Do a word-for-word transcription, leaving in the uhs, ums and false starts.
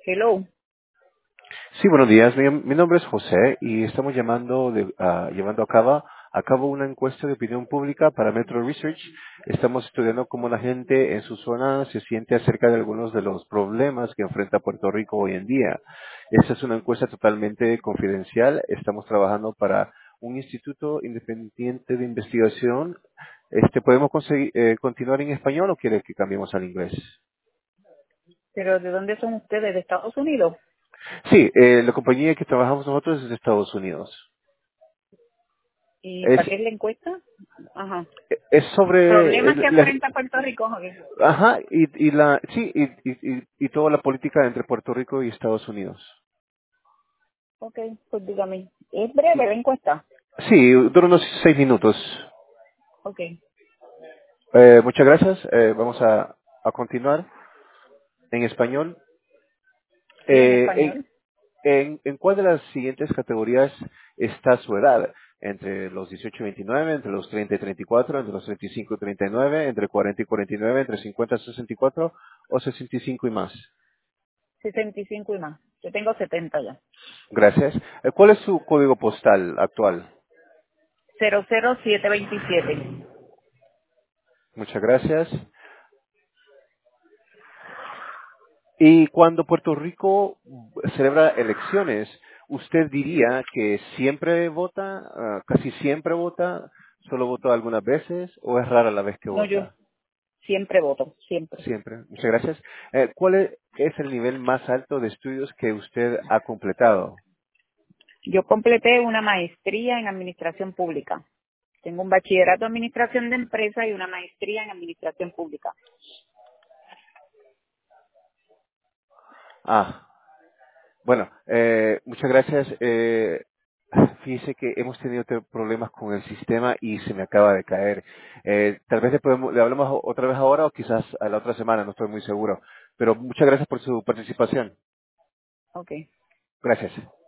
Hello, Sí, buenos días. Mi, mi nombre es José y estamos llamando de, ah, llevando a cabo, a cabo una encuesta de opinión pública para Metro Research. Estamos estudiando cómo la gente en su zona se siente acerca de algunos de los problemas que enfrenta Puerto Rico hoy en día. Esta es una encuesta totalmente confidencial. Estamos trabajando para un instituto independiente de investigación. Este, ¿podemos conseguir, eh, continuar en español o quiere que cambiemos al inglés? pero ¿de dónde son ustedes? ¿De Estados Unidos? Sí, eh, la compañía que trabajamos nosotros es de Estados Unidos. ¿Y Es para qué es la encuesta? Ajá. es sobre ¿Problemas que el- la- enfrenta Puerto Rico? Ok, ajá y, y la sí y, y, y y toda la política entre Puerto Rico y Estados Unidos. ok, pues dígame. ¿Es breve la encuesta? Sí, dura unos seis minutos. Ok. Eh, muchas gracias. Eh, vamos a, a continuar en español. Sí, en Eh, en, español. en, ¿En cuál de las siguientes categorías está su edad? Entre los dieciocho y veintinueve, entre los treinta y treinta y cuatro, entre los treinta y cinco y treinta y nueve, entre cuarenta y cuarenta y nueve, entre cincuenta y sesenta y cuatro o sesenta y cinco y más. sesenta y cinco y más. Yo tengo setenta ya. Gracias. Eh, ¿Cuál es su código postal actual? cero cero siete veintisiete. Muchas gracias. Y cuando Puerto Rico celebra elecciones, ¿usted diría que siempre vota, ah, casi siempre vota, solo votó algunas veces o es rara la vez que No, yo vota? siempre voto, siempre. Siempre. Muchas gracias. Eh, ¿Cuál es es el nivel más alto de estudios que usted ha completado? Yo completé una maestría en administración pública. Tengo un bachillerato en administración de empresas y una maestría en administración pública. Ah, bueno, eh, muchas gracias. Eh, fíjese que hemos tenido te- problemas con el sistema y se me acaba de caer. Eh, tal vez le, podemos, le hablamos o- otra vez ahora o quizás a la otra semana, no estoy muy seguro. Pero muchas gracias por su participación. Ok. Gracias.